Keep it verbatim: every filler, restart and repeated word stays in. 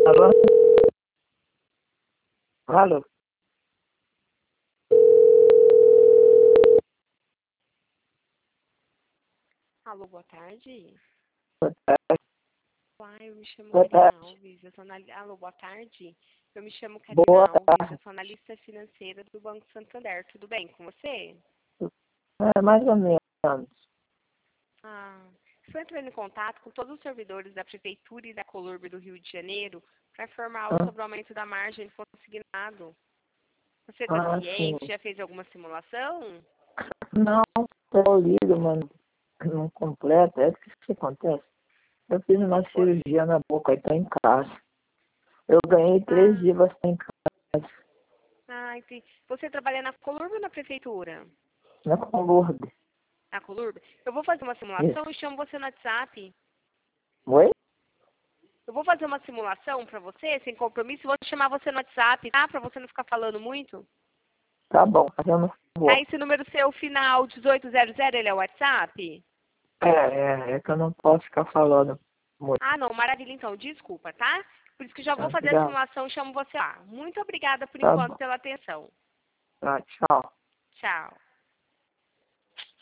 Alô? Alô? Alô, boa tarde. Boa tarde. Olá, eu me chamo Boa Karina tarde. Alves. Eu sou anali... Alô, boa tarde. Eu me chamo Boa Karina Alves. Eu tarde. sou analista financeira do Banco Santander. Tudo bem com você? É, mais ou menos. Ah, estou entrando em contato com todos os servidores da Prefeitura e da Colurb do Rio de Janeiro para informá-los Ah, sobre o aumento da margem consignado. Você está ah, sim. ciente? Já fez alguma simulação? Não, eu ligo, mano. Não completa. É o que isso acontece. Eu fiz uma Oi. cirurgia na boca e tá em casa. Eu ganhei três Ah, dias pra estar em casa. ah, entendi. Você trabalha na Colurb ou na Prefeitura? Na Colurb. Na Colurb? Eu vou fazer uma simulação Isso. e chamo você no WhatsApp. Oi? Eu vou fazer uma simulação para você, sem compromisso, vou chamar você no WhatsApp, tá? Para você não ficar falando muito. Tá bom, fazendo Tá, favor. esse número seu, final dezoito zero zero, ele é o WhatsApp? É, é, é que eu não posso ficar falando muito. Ah, não, maravilha, então, desculpa, tá? Por isso que já Tá, vou fazer a obrigado. simulação e chamo você lá. Muito obrigada por Tá enquanto bom. pela atenção. Tá, tchau. Tchau.